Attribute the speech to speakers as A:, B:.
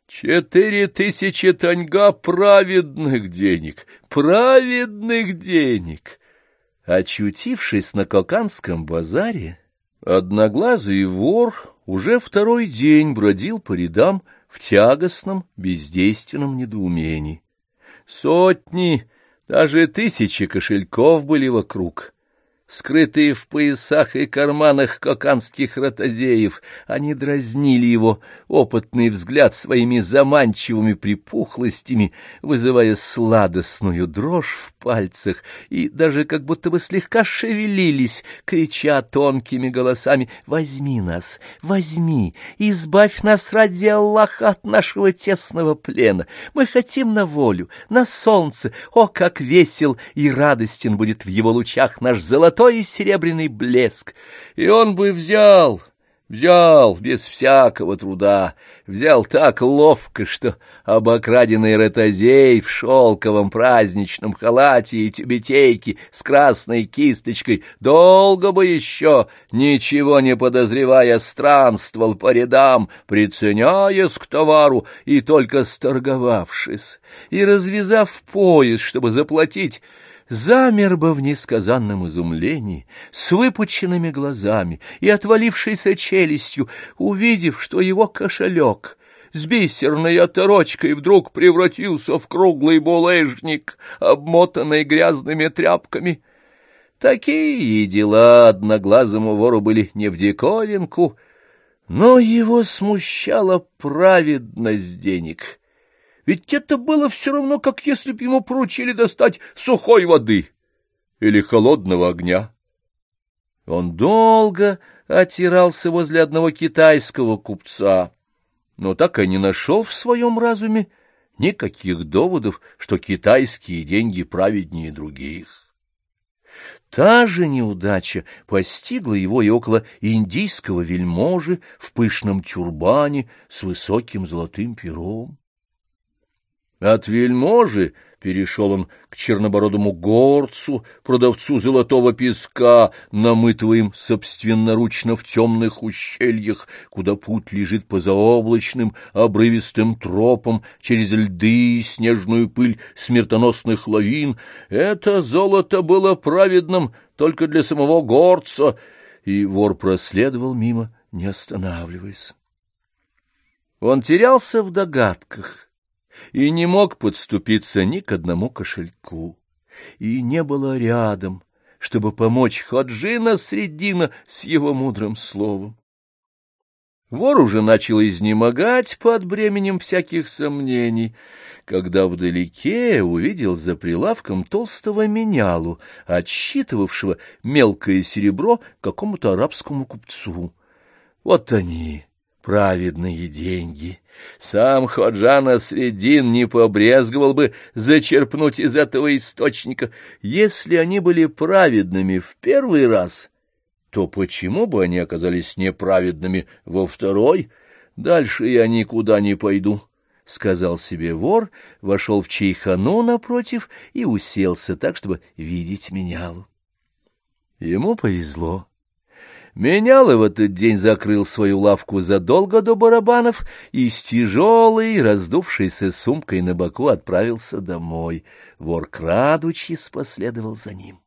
A: 4000 таньга праведных денег, праведных денег! Очутившись на Коканском базаре, одноглазый вор уже второй день бродил по рядам в тягостном, бездейственном недоумении. Сотни, даже тысячи кошельков были вокруг. Скрытые в поясах и карманах коканских ротозеев, они дразнили его опытный взгляд своими заманчивыми припухлостями, вызывая сладостную дрожь в пальцах, и даже как будто бы слегка шевелились, крича тонкими голосами: «Возьми нас, возьми, избавь нас ради Аллаха от нашего тесного плена. Мы хотим на волю, на солнце. О, как весел и радостен будет в его лучах наш золотой и серебряный блеск!» И он бы взял без всякого труда, взял так ловко, что обокраденный ротозей в шелковом праздничном халате и тюбетейке с красной кисточкой долго бы еще, ничего не подозревая, странствовал по рядам, приценяясь к товару, и только сторговавшись и развязав пояс, чтобы заплатить, замер бы в несказанном изумлении, с выпученными глазами и отвалившейся челюстью, увидев, что его кошелек с бисерной оторочкой вдруг превратился в круглый булыжник, обмотанный грязными тряпками. Такие дела одноглазому вору были не в диковинку, но его смущала праведность денег. Ведь это было все равно, как если б ему поручили достать сухой воды или холодного огня. Он долго отирался возле одного китайского купца, но так и не нашел в своем разуме никаких доводов, что китайские деньги праведнее других. Та же неудача постигла его и около индийского вельможи в пышном тюрбане с высоким золотым пером. От вельможи перешел он к чернобородому горцу, продавцу золотого песка, намытого им собственноручно в темных ущельях, куда путь лежит по заоблачным обрывистым тропам через льды и снежную пыль смертоносных лавин. Это золото было праведным только для самого горца, и вор проследовал мимо, не останавливаясь. Он терялся в догадках и не мог подступиться ни к одному кошельку, и не было рядом, чтобы помочь Ходжи Насреддину с его мудрым словом. Вор уже начал изнемогать под бременем всяких сомнений, когда вдалеке увидел за прилавком толстого менялу, отсчитывавшего мелкое серебро какому-то арабскому купцу. Вот они, праведные деньги! Сам Ходжа Насреддин не побрезговал бы зачерпнуть из этого источника. Если они были праведными в первый раз, то почему бы они оказались неправедными во второй? Дальше я никуда не пойду, — сказал себе вор, вошел в чайхану напротив и уселся так, чтобы видеть менялу. Ему повезло. Меняла в этот день закрыл свою лавку задолго до барабанов и с тяжелой, раздувшейся сумкой на боку отправился домой. Вор, крадучись, последовал за ним.